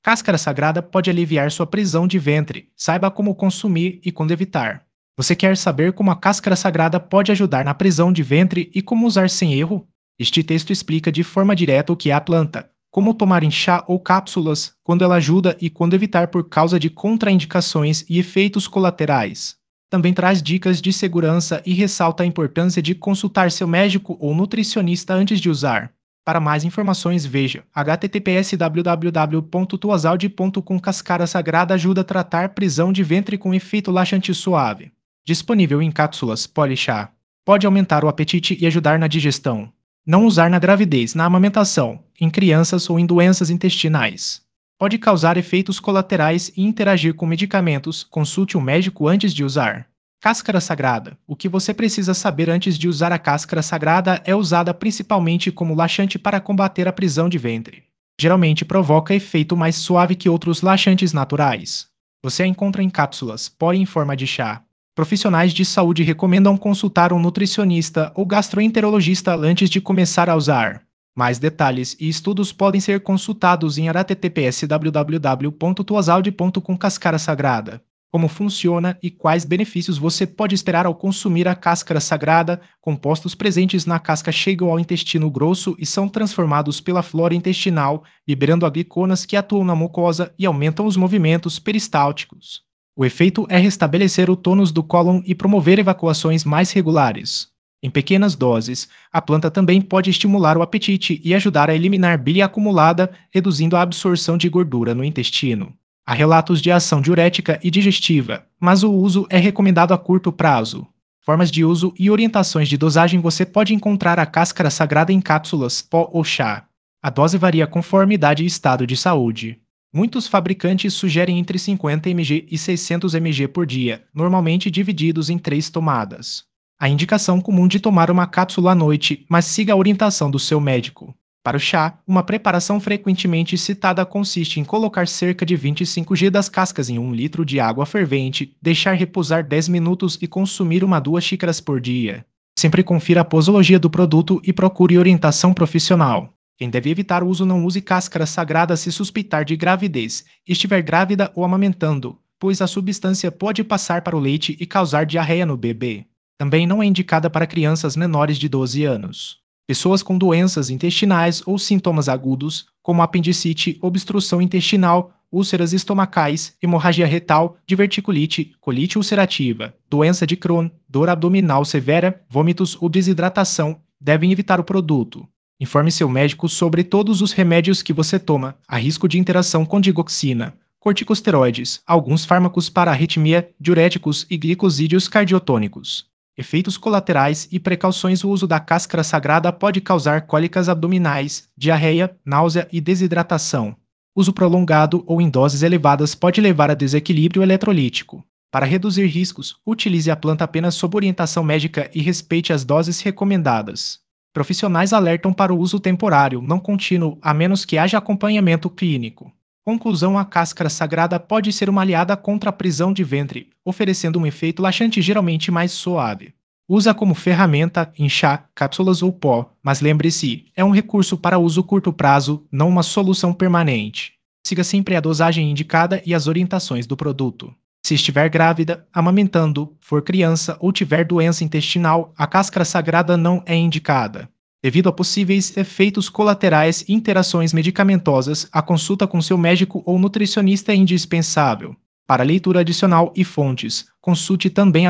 Cáscara sagrada pode aliviar sua prisão de ventre. Saiba como consumir e quando evitar. Você quer saber como a cáscara sagrada pode ajudar na prisão de ventre e como usar sem erro? Este texto explica de forma direta o que é a planta, como tomar em chá ou cápsulas, quando ela ajuda e quando evitar por causa de contraindicações e efeitos colaterais. Também traz dicas de segurança e ressalta a importância de consultar seu médico ou nutricionista antes de usar. Para mais informações, veja https://www.tuasalde.com. Cascara sagrada ajuda a tratar prisão de ventre com efeito laxante suave. Disponível em cápsulas Polichá. Pode aumentar o apetite e ajudar na digestão. Não usar na gravidez, na amamentação, em crianças ou em doenças intestinais. Pode causar efeitos colaterais e interagir com medicamentos. Consulte um médico antes de usar. Cáscara sagrada. O que você precisa saber antes de usar a cáscara sagrada é usada principalmente como laxante para combater a prisão de ventre. Geralmente provoca efeito mais suave que outros laxantes naturais. Você a encontra em cápsulas, pó em forma de chá. Profissionais de saúde recomendam consultar um nutricionista ou gastroenterologista antes de começar a usar. Mais detalhes e estudos podem ser consultados em https://www.tuasalde.com. Cascara sagrada. Como funciona e quais benefícios você pode esperar ao consumir a cáscara sagrada. Compostos presentes na casca chegam ao intestino grosso e são transformados pela flora intestinal, liberando gliconas que atuam na mucosa e aumentam os movimentos peristálticos. O efeito é restabelecer o tônus do cólon e promover evacuações mais regulares. Em pequenas doses, a planta também pode estimular o apetite e ajudar a eliminar bile acumulada, reduzindo a absorção de gordura no intestino. Há relatos de ação diurética e digestiva, mas o uso é recomendado a curto prazo. Formas de uso e orientações de dosagem. Você pode encontrar a cáscara sagrada em cápsulas, pó ou chá. A dose varia conforme idade e estado de saúde. Muitos fabricantes sugerem entre 50 mg e 600 mg por dia, normalmente divididos em 3 tomadas. A indicação comum de tomar uma cápsula à noite, mas siga a orientação do seu médico. Para o chá, uma preparação frequentemente citada consiste em colocar cerca de 25 g das cascas em 1 litro de água fervente, deixar repousar 10 minutos e consumir 1 a 2 xícaras por dia. Sempre confira a posologia do produto e procure orientação profissional. Quem deve evitar o uso: não use cáscara sagrada se suspeitar de gravidez, estiver grávida ou amamentando, pois a substância pode passar para o leite e causar diarreia no bebê. Também não é indicada para crianças menores de 12 anos. Pessoas com doenças intestinais ou sintomas agudos, como apendicite, obstrução intestinal, úlceras estomacais, hemorragia retal, diverticulite, colite ulcerativa, doença de Crohn, dor abdominal severa, vômitos ou desidratação, devem evitar o produto. Informe seu médico sobre todos os remédios que você toma. Há risco de interação com digoxina, corticosteroides, alguns fármacos para arritmia, diuréticos e glicosídeos cardiotônicos. Efeitos colaterais e precauções. O uso da cáscara sagrada pode causar cólicas abdominais, diarreia, náusea e desidratação. Uso prolongado ou em doses elevadas pode levar a desequilíbrio eletrolítico. Para reduzir riscos, utilize a planta apenas sob orientação médica e respeite as doses recomendadas. Profissionais alertam para o uso temporário, não contínuo, a menos que haja acompanhamento clínico. Conclusão: a cáscara sagrada pode ser uma aliada contra a prisão de ventre, oferecendo um efeito laxante geralmente mais suave. Usa como ferramenta em chá, cápsulas ou pó, mas lembre-se, é um recurso para uso curto prazo, não uma solução permanente. Siga sempre a dosagem indicada e as orientações do produto. Se estiver grávida, amamentando, for criança ou tiver doença intestinal, a cáscara sagrada não é indicada. Devido a possíveis efeitos colaterais e interações medicamentosas, a consulta com seu médico ou nutricionista é indispensável. Para leitura adicional e fontes, consulte também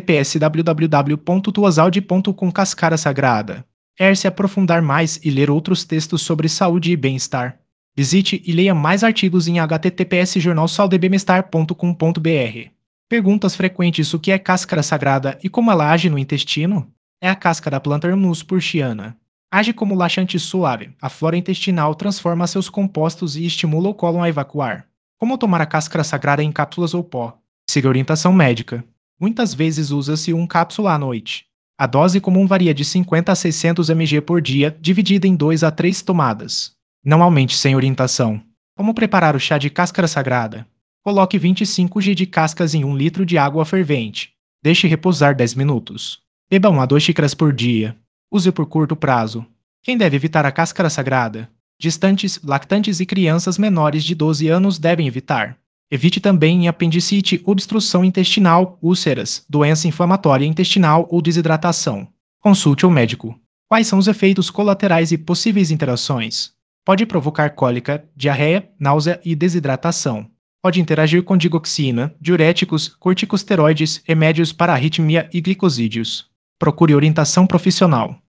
https://www.tuasalde.com. Cascara sagrada. Quer se aprofundar mais e ler outros textos sobre saúde e bem-estar? Visite e leia mais artigos em https://jornalsaudebemestar.com.br. Perguntas frequentes: o que é cáscara sagrada e como ela age no intestino? É a casca da planta Hermus purchiana. Age como laxante suave. A flora intestinal transforma seus compostos e estimula o cólon a evacuar. Como tomar a cáscara sagrada em cápsulas ou pó? Siga a orientação médica. Muitas vezes usa-se uma cápsula à noite. A dose comum varia de 50 a 600 mg por dia, dividida em 2 a 3 tomadas. Não aumente sem orientação. Como preparar o chá de cáscara sagrada? Coloque 25 g de cascas em 1 litro de água fervente. Deixe repousar 10 minutos. Beba 1 a 2 xícaras por dia. Use por curto prazo. Quem deve evitar a cáscara sagrada? Gestantes, lactantes e crianças menores de 12 anos devem evitar. Evite também apendicite, obstrução intestinal, úlceras, doença inflamatória intestinal ou desidratação. Consulte o médico. Quais são os efeitos colaterais e possíveis interações? Pode provocar cólica, diarreia, náusea e desidratação. Pode interagir com digoxina, diuréticos, corticosteroides, remédios para arritmia e glicosídeos. Procure orientação profissional.